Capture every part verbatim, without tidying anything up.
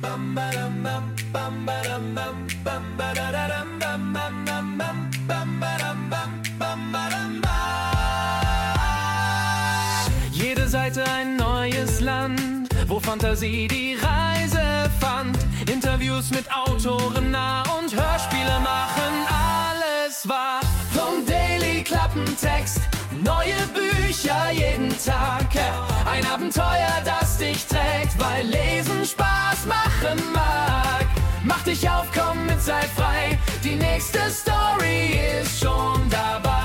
Jede Seite ein neues Land, wo Fantasie die Reise fand. Interviews mit Autoren nah und Hörspiele machen alles wahr. Vom Daily Klappentext, neue Bücher jeden Tag. Ein Abenteuer, das dich trägt, weil Lesen Spaß machen mag. Mach dich auf, komm mit, sei frei, die nächste Story ist schon dabei.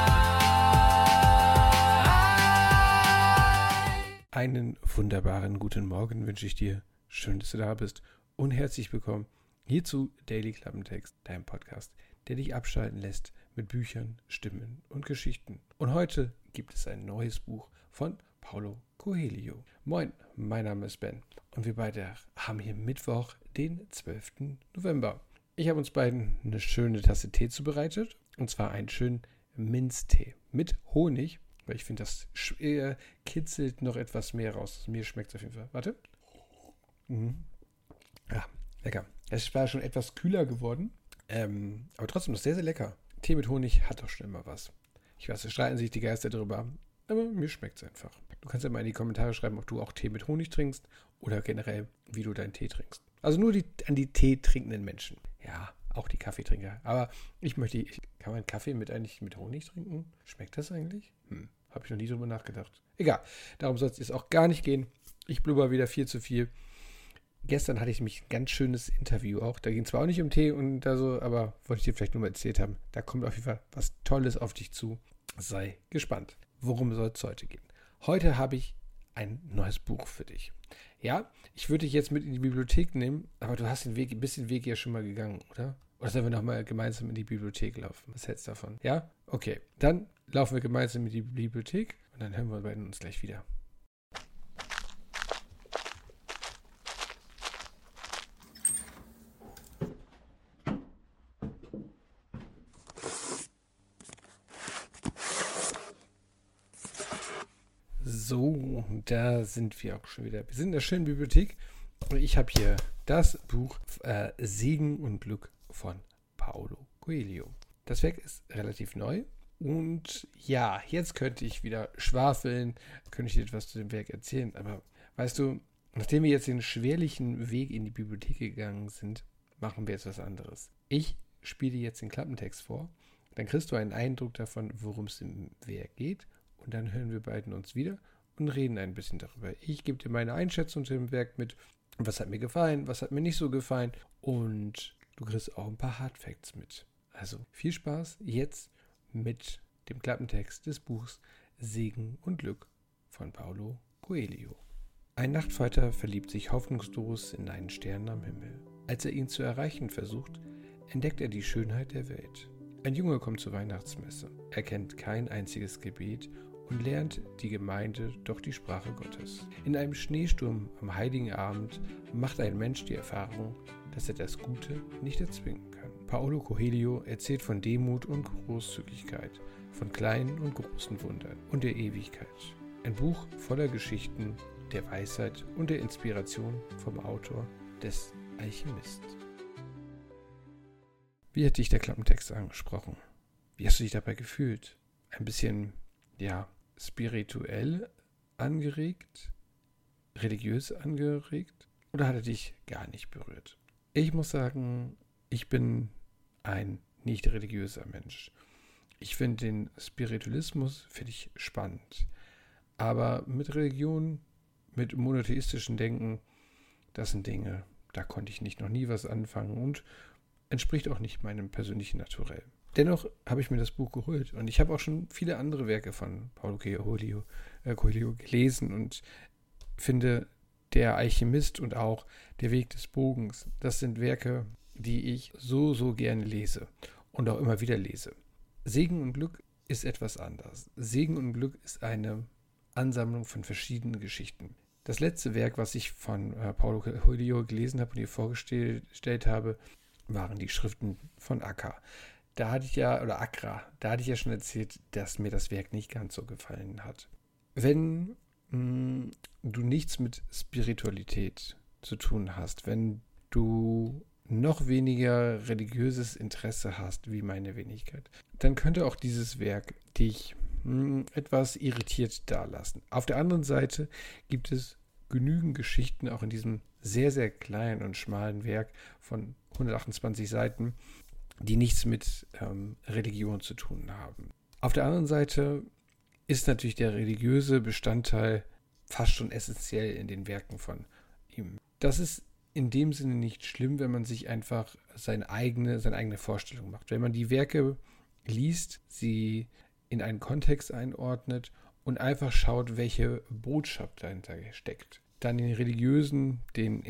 Einen wunderbaren guten Morgen wünsche ich dir. Schön, dass du da bist und herzlich willkommen hier zu Daily Klappentext, deinem Podcast, der dich abschalten lässt mit Büchern, Stimmen und Geschichten. Und heute gibt es ein neues Buch von Paulo Coelho. Moin, mein Name ist Ben und wir beide haben hier Mittwoch, den zwölften November. Ich habe uns beiden eine schöne Tasse Tee zubereitet, und zwar einen schönen Minztee mit Honig, weil ich finde, das äh, kitzelt noch etwas mehr raus. Mir schmeckt es auf jeden Fall. Warte. Mhm. Ja, lecker. Es war schon etwas kühler geworden, ähm, aber trotzdem noch sehr, sehr lecker. Tee mit Honig hat doch schon immer was. Ich weiß, da streiten sich die Geister drüber, aber mir schmeckt es einfach. Du kannst ja mal in die Kommentare schreiben, ob du auch Tee mit Honig trinkst oder generell, wie du deinen Tee trinkst. Also nur die, an die Tee trinkenden Menschen. Ja, auch die Kaffeetrinker. Aber ich möchte, ich, kann man Kaffee mit eigentlich mit Honig trinken? Schmeckt das eigentlich? Hm, habe ich noch nie drüber nachgedacht. Egal, darum soll es jetzt auch gar nicht gehen. Ich blubber wieder viel zu viel. Gestern hatte ich mich ein ganz schönes Interview auch. Da ging zwar auch nicht um Tee und da so, aber wollte ich dir vielleicht nur mal erzählt haben. Da kommt auf jeden Fall was Tolles auf dich zu. Sei gespannt. Worum soll es heute gehen? Heute habe ich ein neues Buch für dich. Ja, ich würde dich jetzt mit in die Bibliothek nehmen, aber du hast den Weg, ein bisschen Weg ja schon mal gegangen, oder? Oder sollen wir nochmal gemeinsam in die Bibliothek laufen? Was hältst du davon? Ja? Okay, dann laufen wir gemeinsam in die Bibliothek und dann hören wir beiden uns gleich wieder. So, da sind wir auch schon wieder. Wir sind in der schönen Bibliothek und ich habe hier das Buch äh, Segen und Glück von Paulo Coelho. Das Werk ist relativ neu und ja, jetzt könnte ich wieder schwafeln, könnte ich dir etwas zu dem Werk erzählen, aber weißt du, nachdem wir jetzt den schwerlichen Weg in die Bibliothek gegangen sind, machen wir jetzt was anderes. Ich spiele jetzt den Klappentext vor, dann kriegst du einen Eindruck davon, worum es im Werk geht. Und dann hören wir beiden uns wieder und reden ein bisschen darüber. Ich gebe dir meine Einschätzung zu dem Werk mit. Was hat mir gefallen, was hat mir nicht so gefallen. Und du kriegst auch ein paar Hardfacts mit. Also viel Spaß jetzt mit dem Klappentext des Buchs Segen und Glück von Paulo Coelho. Ein Nachtfalter verliebt sich hoffnungslos in einen Stern am Himmel. Als er ihn zu erreichen versucht, entdeckt er die Schönheit der Welt. Ein Junge kommt zur Weihnachtsmesse. Er kennt kein einziges Gebet und lernt die Gemeinde doch die Sprache Gottes. In einem Schneesturm am heiligen Abend macht ein Mensch die Erfahrung, dass er das Gute nicht erzwingen kann. Paulo Coelho erzählt von Demut und Großzügigkeit, von kleinen und großen Wundern und der Ewigkeit. Ein Buch voller Geschichten, der Weisheit und der Inspiration vom Autor des Alchemist. Wie hat dich der Klappentext angesprochen? Wie hast du dich dabei gefühlt? Ein bisschen, ja, spirituell angeregt? Religiös angeregt? Oder hat er dich gar nicht berührt? Ich muss sagen, ich bin ein nicht religiöser Mensch. Ich finde den Spiritualismus, finde ich spannend. Aber mit Religion, mit monotheistischen Denken, das sind Dinge, da konnte ich nicht noch nie was anfangen und entspricht auch nicht meinem persönlichen Naturell. Dennoch habe ich mir das Buch geholt und ich habe auch schon viele andere Werke von Paulo Coelho, äh, Coelho gelesen und finde, Der Alchemist und auch Der Weg des Bogens, das sind Werke, die ich so, so gerne lese und auch immer wieder lese. Segen und Glück ist etwas anders. Segen und Glück ist eine Ansammlung von verschiedenen Geschichten. Das letzte Werk, was ich von äh, Paulo Coelho gelesen habe und ihr vorgestellt habe, waren die Schriften von Accra. Da hatte ich ja, oder Accra, da hatte ich ja schon erzählt, dass mir das Werk nicht ganz so gefallen hat. Wenn mh, du nichts mit Spiritualität zu tun hast, wenn du noch weniger religiöses Interesse hast, wie meine Wenigkeit, dann könnte auch dieses Werk dich mh, etwas irritiert dalassen. Auf der anderen Seite gibt es genügend Geschichten, auch in diesem sehr, sehr kleinen und schmalen Werk von hundertachtundzwanzig Seiten, die nichts mit ähm, Religion zu tun haben. Auf der anderen Seite ist natürlich der religiöse Bestandteil fast schon essentiell in den Werken von ihm. Das ist in dem Sinne nicht schlimm, wenn man sich einfach seine eigene, seine eigene Vorstellung macht. Wenn man die Werke liest, sie in einen Kontext einordnet und einfach schaut, welche Botschaft dahinter steckt. Dann den religiösen, den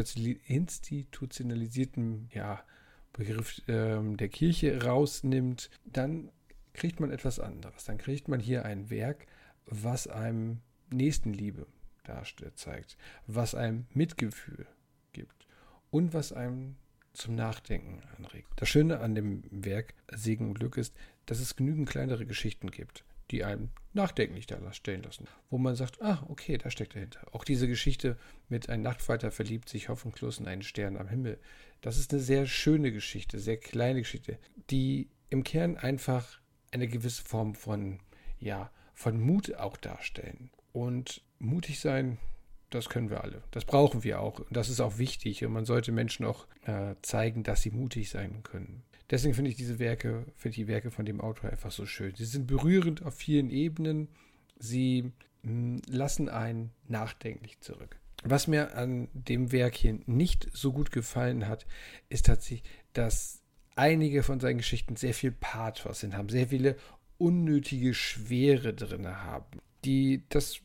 institutionalisierten ja, Begriff ähm, der Kirche rausnimmt, dann kriegt man etwas anderes. Dann kriegt man hier ein Werk, was einem Nächstenliebe darstellt, zeigt, was einem Mitgefühl gibt und was einem zum Nachdenken anregt. Das Schöne an dem Werk Segen und Glück ist, dass es genügend kleinere Geschichten gibt, die einem nachdenklich da stellen lassen, wo man sagt, ah, okay, da steckt dahinter. Auch diese Geschichte mit einem Nachtfalter verliebt sich hoffnungslos in einen Stern am Himmel, das ist eine sehr schöne Geschichte, sehr kleine Geschichte, die im Kern einfach eine gewisse Form von, ja, von Mut auch darstellen. Und mutig sein, das können wir alle. Das brauchen wir auch. Und das ist auch wichtig. Und man sollte Menschen auch äh, zeigen, dass sie mutig sein können. Deswegen finde ich diese Werke, finde ich die Werke von dem Autor einfach so schön. Sie sind berührend auf vielen Ebenen. Sie mh, lassen einen nachdenklich zurück. Was mir an dem Werk hier nicht so gut gefallen hat, ist tatsächlich, dass einige von seinen Geschichten sehr viel Pathos sind, haben sehr viele unnötige Schwere drin haben. Die, das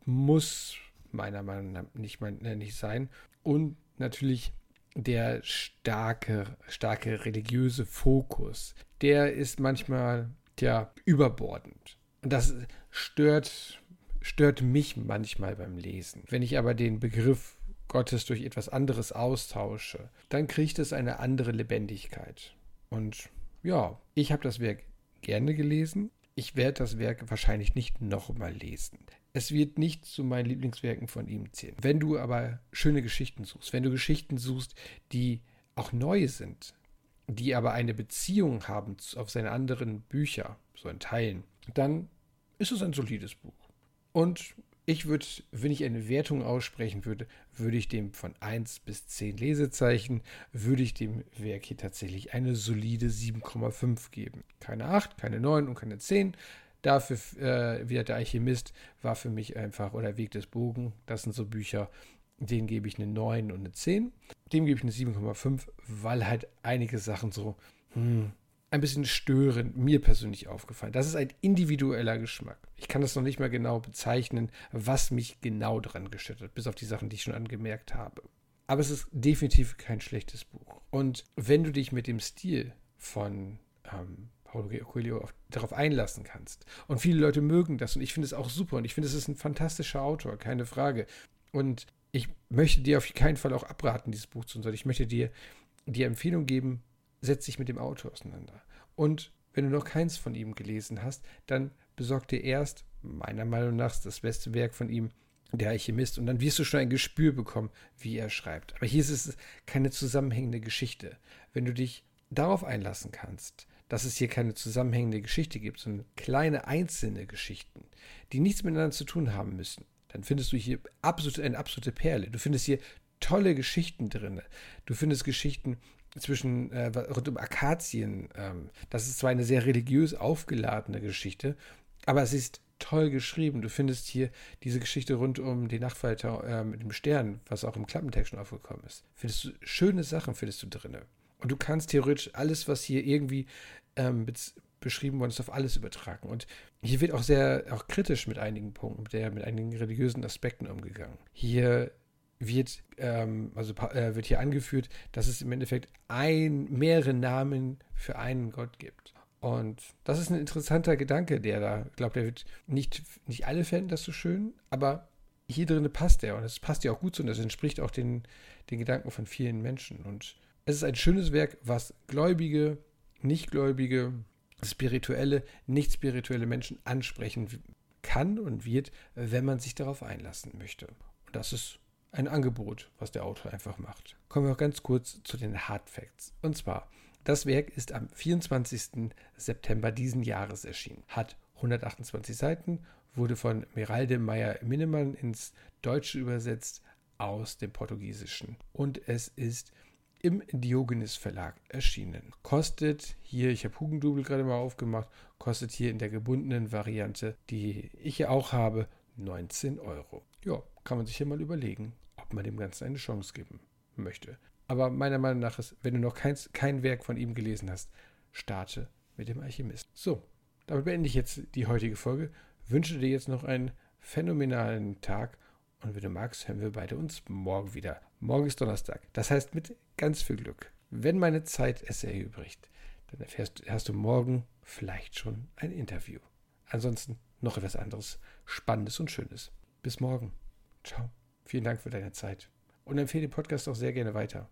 muss meiner Meinung nach nicht, nicht sein. Und natürlich der starke, starke religiöse Fokus, der ist manchmal, tja, überbordend. Und das stört, stört mich manchmal beim Lesen. Wenn ich aber den Begriff Gottes durch etwas anderes austausche, dann kriegt es eine andere Lebendigkeit. Und ja, ich habe das Werk gerne gelesen. Ich werde das Werk wahrscheinlich nicht nochmal lesen. Es wird nicht zu meinen Lieblingswerken von ihm zählen. Wenn du aber schöne Geschichten suchst, wenn du Geschichten suchst, die auch neu sind, die aber eine Beziehung haben auf seine anderen Bücher, so in Teilen, dann ist es ein solides Buch. Und ich würde, wenn ich eine Wertung aussprechen würde, würde ich dem von eins bis zehn Lesezeichen, würde ich dem Werk hier tatsächlich eine solide sieben Komma fünf geben. Keine acht, keine neun und keine zehn. Dafür, äh, wieder der Alchemist, war für mich einfach, oder Weg des Bogen, das sind so Bücher, denen gebe ich eine neun und eine zehn. Dem gebe ich eine sieben Komma fünf, weil halt einige Sachen so, hm, ein bisschen störend mir persönlich aufgefallen. Das ist ein individueller Geschmack. Ich kann das noch nicht mal genau bezeichnen, was mich genau dran gestört hat, bis auf die Sachen, die ich schon angemerkt habe. Aber es ist definitiv kein schlechtes Buch. Und wenn du dich mit dem Stil von ähm, Paulo Coelho auf, darauf einlassen kannst, und viele Leute mögen das, und ich finde es auch super, und ich finde, es ist ein fantastischer Autor, keine Frage. Und ich möchte dir auf keinen Fall auch abraten, dieses Buch zu lesen, sondern ich möchte dir die Empfehlung geben, setz dich mit dem Autor auseinander. Und wenn du noch keins von ihm gelesen hast, dann besorg dir erst, meiner Meinung nach, das beste Werk von ihm, Der Alchemist. Und dann wirst du schon ein Gespür bekommen, wie er schreibt. Aber hier ist es keine zusammenhängende Geschichte. Wenn du dich darauf einlassen kannst, dass es hier keine zusammenhängende Geschichte gibt, sondern kleine einzelne Geschichten, die nichts miteinander zu tun haben müssen, dann findest du hier absolut, eine absolute Perle. Du findest hier tolle Geschichten drin. Du findest Geschichten zwischen äh, rund um Akazien. Ähm, das ist zwar eine sehr religiös aufgeladene Geschichte, aber es ist toll geschrieben. Du findest hier diese Geschichte rund um den Nachtfalter äh, mit dem Stern, was auch im Klappentext schon aufgekommen ist. Findest du schöne Sachen, findest du drin. Und du kannst theoretisch alles, was hier irgendwie ähm, beschrieben worden ist, auf alles übertragen. Und hier wird auch sehr auch kritisch mit einigen Punkten, mit, der, mit einigen religiösen Aspekten umgegangen. Hier wird, ähm, also äh, wird hier angeführt, dass es im Endeffekt ein, mehrere Namen für einen Gott gibt. Und das ist ein interessanter Gedanke, der da, ich glaube, der wird nicht, nicht alle fänden das so schön, aber hier drin passt der und es passt ja auch gut so und das entspricht auch den, den Gedanken von vielen Menschen. Und es ist ein schönes Werk, was Gläubige, Nichtgläubige, spirituelle, nicht spirituelle Menschen ansprechen kann und wird, wenn man sich darauf einlassen möchte. Und das ist ein Angebot, was der Autor einfach macht. Kommen wir auch ganz kurz zu den Hard Facts. Und zwar, das Werk ist am vierundzwanzigsten September diesen Jahres erschienen, hat hundertachtundzwanzig Seiten, wurde von Meralde Meyer-Minnemann ins Deutsche übersetzt aus dem Portugiesischen. Und es ist im Diogenes Verlag erschienen. Kostet hier, ich habe Hugendubel gerade mal aufgemacht, kostet hier in der gebundenen Variante, die ich ja auch habe, neunzehn Euro. Ja, kann man sich ja mal überlegen, ob man dem Ganzen eine Chance geben möchte. Aber meiner Meinung nach ist, wenn du noch kein, kein Werk von ihm gelesen hast, starte mit dem Alchemist. So, damit beende ich jetzt die heutige Folge. Wünsche dir jetzt noch einen phänomenalen Tag und wenn du magst, hören wir beide uns morgen wieder. Morgen ist Donnerstag. Das heißt mit ganz viel Glück. Wenn meine Zeit es erübrigt, dann erfährst, hast du morgen vielleicht schon ein Interview. Ansonsten noch etwas anderes, Spannendes und Schönes. Bis morgen. Ciao. Vielen Dank für deine Zeit. Und empfehle den Podcast auch sehr gerne weiter.